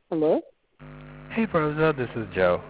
Hello? Hey Rosa, this is Joe.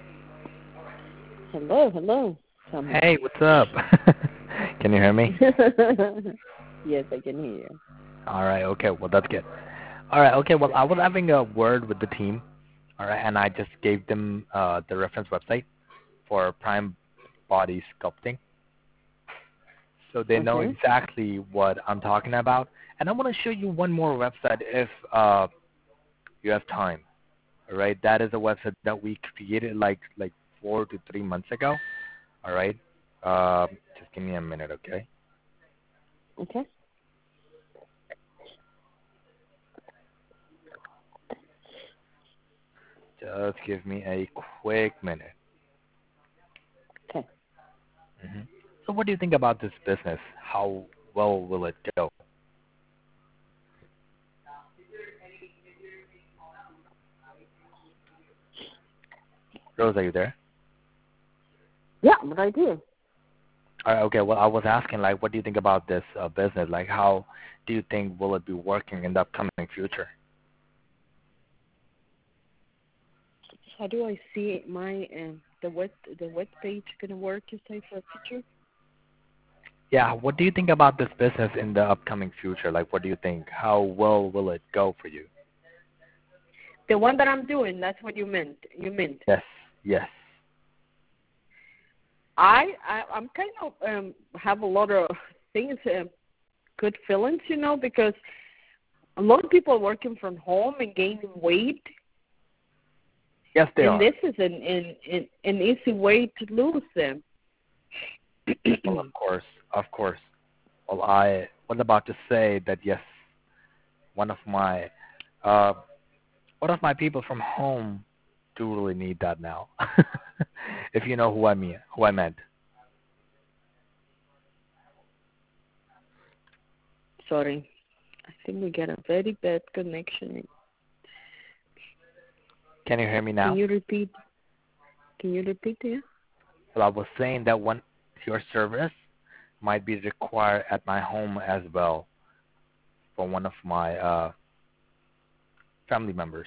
Hello. Tell me. Hey, what's up? Can you hear me? Yes, I can hear you. Alright, okay, well that's good. Alright, okay, well I was having a word with the team, alright, and I just gave them the reference website for Prime Body Sculpting. So they know Okay. exactly what I'm talking about. And I want to show you one more website if you have time. Alright, that is a website that we created like 4 to 3 months ago. Alright. Just give me a minute, okay? Okay. Just give me a quick minute. Okay. So what do you think about this business? How well will it go? Rose, are you there? Yeah, but I do. All right, okay, well, I was asking, like, what do you think about this business? Like, how do you think will it be working in the upcoming future? How do I see my the web page gonna work? You say for a picture? Yeah, what do you think about this business in the upcoming future? Like, what do you think? How well will it go for you? The one that I'm doing. That's what you meant. You meant. Yes, yes. I'm kind of have a lot of things, good feelings, because a lot of people are working from home and gaining weight, Yes, they and are. this is an easy way to lose them. Well, of course, of course. Well, I was about to say that yes, one of my uh, one of my people from home do really need that now. If you know who I meant. Sorry, I think we get a very bad connection. Can you hear me Can now? you repeat? Can you repeat it? Well, I was saying that one your service might be required at my home as well for one of my family members.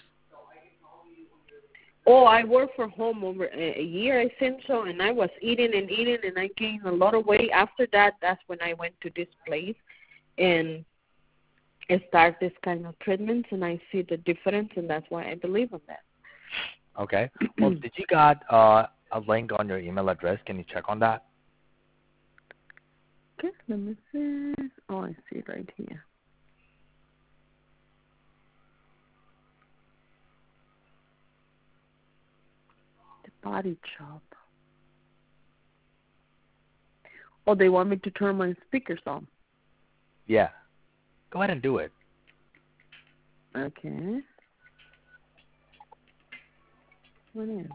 Oh, I worked from home over a year, I think so, and I was eating and eating, and I gained a lot of weight. After that, that's when I went to this place and I start this kind of treatments, and I see the difference, and that's why I believe in that. Okay. Well, did you got a link on your email address? Can you check on that? Okay, let me see. Oh, I see it right here. The body chop. Oh, they want me to turn my speakers on. Yeah. Go ahead and do it. Okay. What is?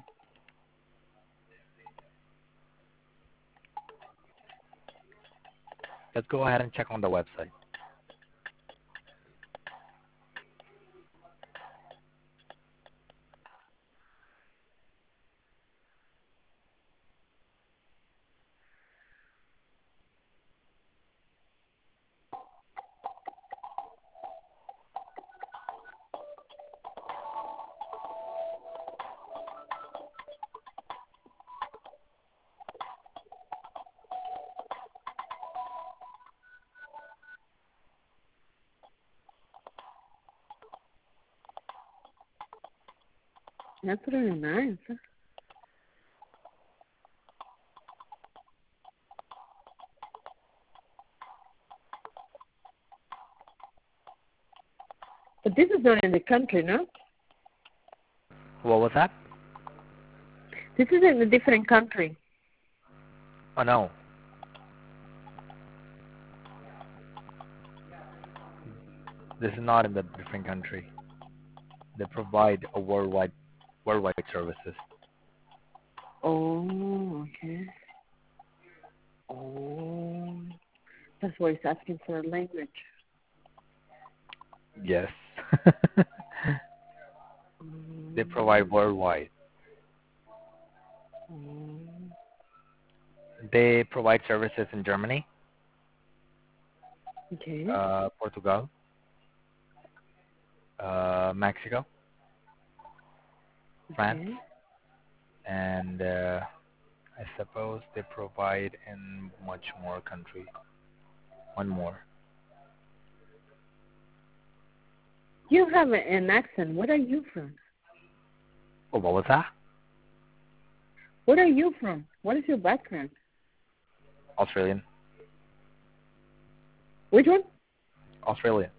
Let's go ahead and check on the website. That's really nice. But this is not in the country, no? What was that? This is in a different country. Oh no. This is not in the different country. They provide a worldwide services. Oh, okay. Oh, that's why he's asking for a language. Yes. They provide Mm, worldwide. mm, They provide services in Germany, okay. Portugal, Mexico, France, Okay. and I suppose they provide in much more countries. One more. You have an accent. Where are you from? Oh, what was that? Where are you from? What is your background? Australian. Which one? Australian.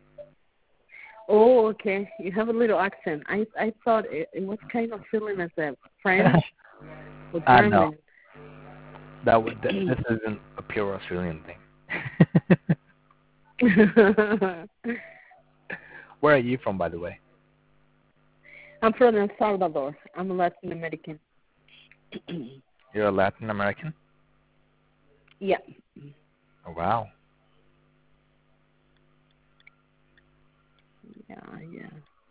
Oh, okay. You have a little accent. I thought it was kind of feeling as a French or No, German. this isn't a pure Australian thing. Where are you from, by the way? I'm from El Salvador. I'm a Latin American. You're a Latin American? Yeah. Oh, wow. Yeah, yeah.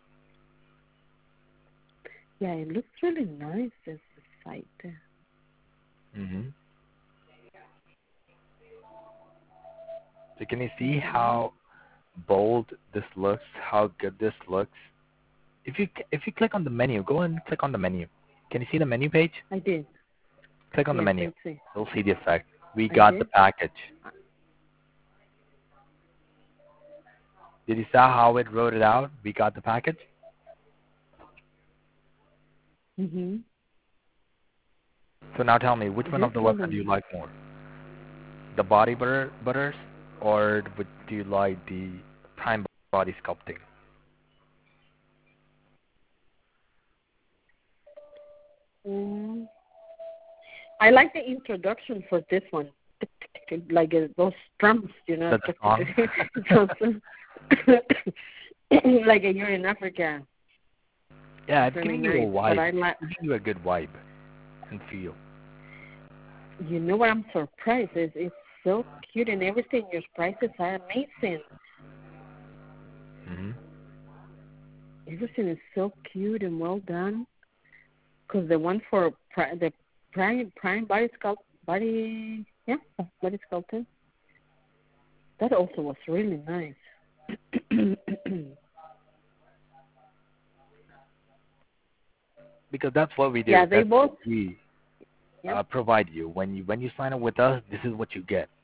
Yeah, it looks really nice, this site. Mhm. So can you see how bold this looks? How good this looks? If you click on the menu, go and click on the menu. Can you see the menu page? I did. Click on the Yes, menu. I see. You'll see the effect. We I got the did. package. Did you see how it wrote it out? We got the package. Mhm. So now tell me, which one This of the one. websites do you like more? The butters, or do you like the prime body sculpting? I like the introduction for this one. Like those drums, The song. like you're in Africa. Yeah, It's it's really giving you a nice. But vibe. I like. It's giving you a good vibe and feel. You know what I'm surprised is it's so cute and everything. Your prices are amazing. Mhm. Everything is so cute and well done. Because the one for the prime body body sculpting, that also was really nice. Because that's what we do. Yeah, they That's both. what we Yep. provide you. When you sign up with us, this is what you get.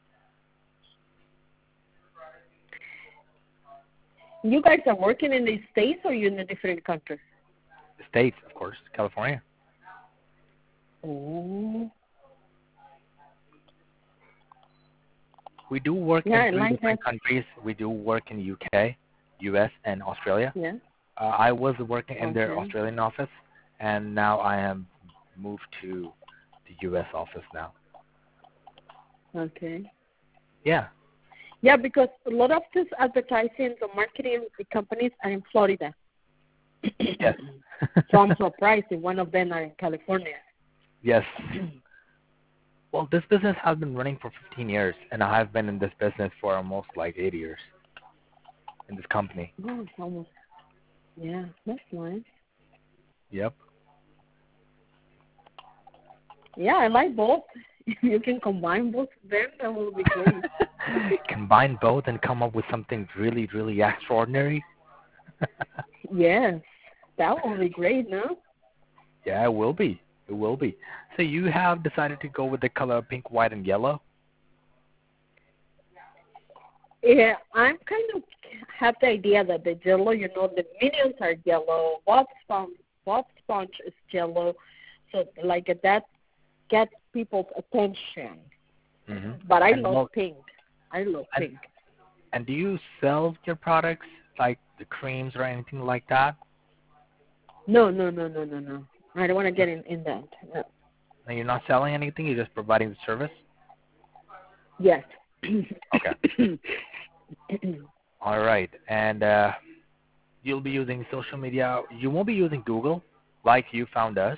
You guys are working in the States or you in a different country? States, of course, California. Oh. We do work Yeah, in I three like that. different countries. We do work in UK, US, and Australia. Yeah. I was working in their Okay. Australian office, and now I am moved to the US office now. Okay. Yeah. Yeah, because a lot of these advertising or marketing companies are in Florida. Yes. So I'm surprised if one of them are in California. Yes. Well, this business has been running for 15 years, and I have been in this business for almost like 8 years in this company. Oh, it's almost. Yeah, that's nice. Yep. Yeah, I like both. If you can combine both of them, that will be great. Combine both and come up with something really, really extraordinary. Yes, that will be great, no? Yeah, it will be. It will be. So you have decided to go with the color pink, white, and yellow? Yeah, I'm kind of have the idea that the yellow, the minions are yellow, Bob Sponge is yellow, so like that gets people's attention. Mm-hmm. But I And love well, pink. I love pink. and do you sell your products, like the creams or anything like that? No. I don't want to get in that. No. No, you're not selling anything, you're just providing the service? Yes. Okay. All right. And you'll be using social media. You won't be using Google like you found us.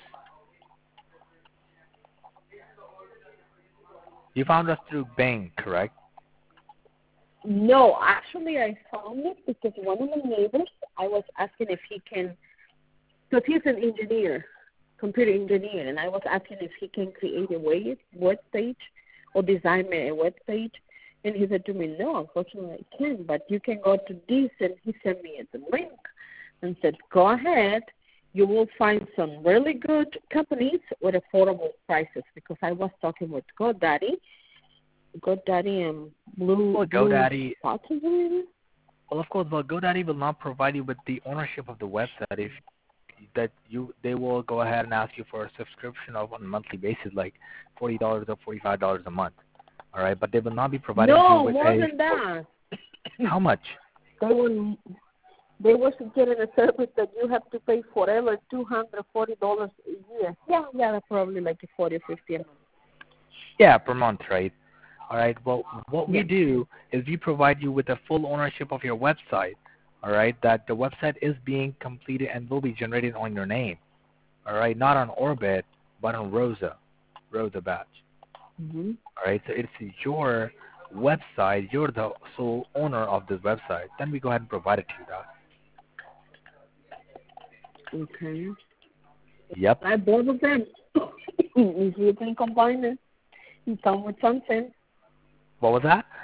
You found us through Bing, correct? No, actually, I found it because one of my neighbors, I was asking if he can, because he's an engineer, computer engineer, and I was asking if he can create a web page or design a web page. And he said to me, no, unfortunately I can't, but you can go to this. And he sent me the link and said, go ahead you will find some really good companies with affordable prices, because I was talking with GoDaddy and Well, Blue GoDaddy, Spot, is it? well, of course, well, GoDaddy will not provide you with the ownership of the website. If they will go ahead and ask you for a subscription of on a monthly basis, like $40 or $45 a month. All right, but they will not be providing you No, with more than that. How much? They were getting a service that you have to pay forever, $240 a year. Yeah, probably like 40 or 50 a month. Yeah, per month, right? All right. Well, what we Yeah. do is we provide you with a full ownership of your website. All right, that the website is being completed and will be generated on your name. All right, not on Orbit, but on Rosa Batch. Mm-hmm. All right, so it's your website. You're the sole owner of this website. Then we go ahead and provide it to you, Doc. Okay. Yep. I both of them. If you can combine it and come with something. What was that?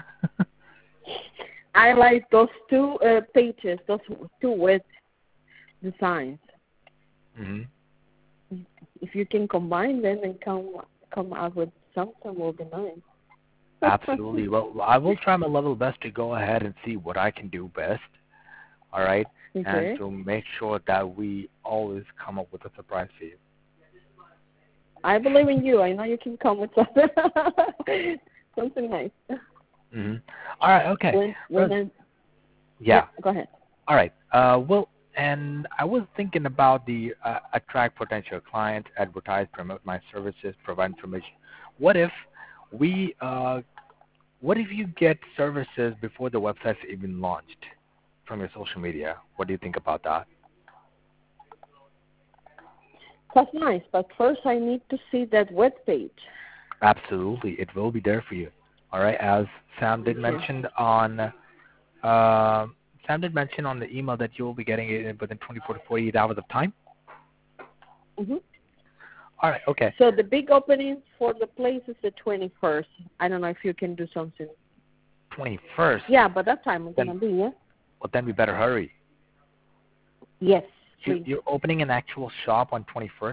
I like those two pages, those two web designs. Mm-hmm. If you can combine them and come out with something, will be nice. Absolutely. Well, I will try my level best to go ahead and see what I can do best. All right, Okay. and to make sure that we always come up with a surprise for you. I believe in you. I know you can come with something nice. Mm-hmm. All right. Okay. Yeah. Go ahead. All right. Well, and I was thinking about the attract potential clients, advertise, promote my services, provide information. What if we? What if you get services before the website's even launched from your social media? What do you think about that? That's nice, but first I need to see that web page. Absolutely, it will be there for you. All right, as Sam did mention on the email that you will be getting it within 24 to 48 hours of time. Mm-hmm. All right, okay. So the big opening for the place is the 21st. I don't know if you can do something. 21st? Yeah, but that time is going to be, yeah? Well, then we better hurry. Yes, please. You're opening an actual shop on 21st?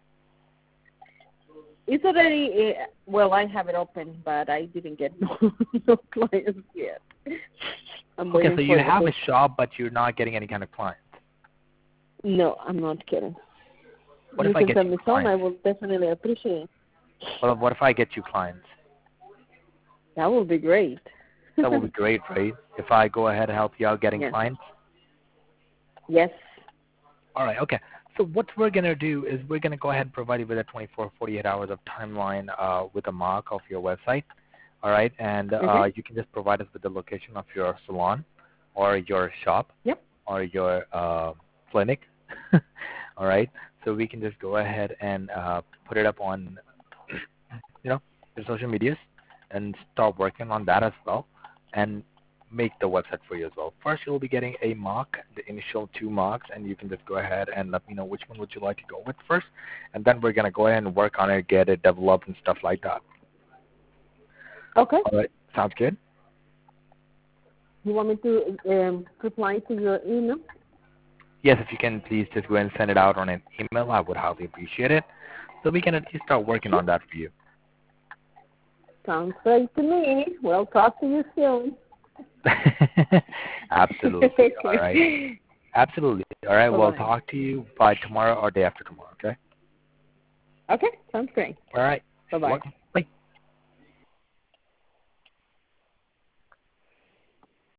It's already, well, I have it open, but I didn't get no clients yet. Okay, so you have a shop, but you're not getting any kind of clients. No, I'm not kidding. What if I get you clients? I will definitely appreciate it. Well, what if I get you clients? That would be great. That would be great, right? If I go ahead and help you out getting clients? Yes. All right, okay. So what we're going to do is we're going to go ahead and provide you with a 24, 48 hours of timeline with a mock of your website. All right, and you can just provide us with the location of your salon or your shop or your clinic. All right, so we can just go ahead and put it up on, your social medias and start working on that as well and make the website for you as well. First, you'll be getting a mock, the initial 2 mocks, and you can just go ahead and let me know which one would you like to go with first, and then we're going to go ahead and work on it, get it developed and stuff like that. Okay. All right. Sounds good? You want me to reply to your email? Yes, if you can please just go ahead and send it out on an email, I would highly appreciate it. So we can at least start working on that for you. Sounds great to me. We'll talk to you soon. Absolutely. All right. Absolutely. All right. Bye-bye. We'll talk to you by tomorrow or day after tomorrow, okay? Okay. Sounds great. All right. Bye-bye. You're welcome.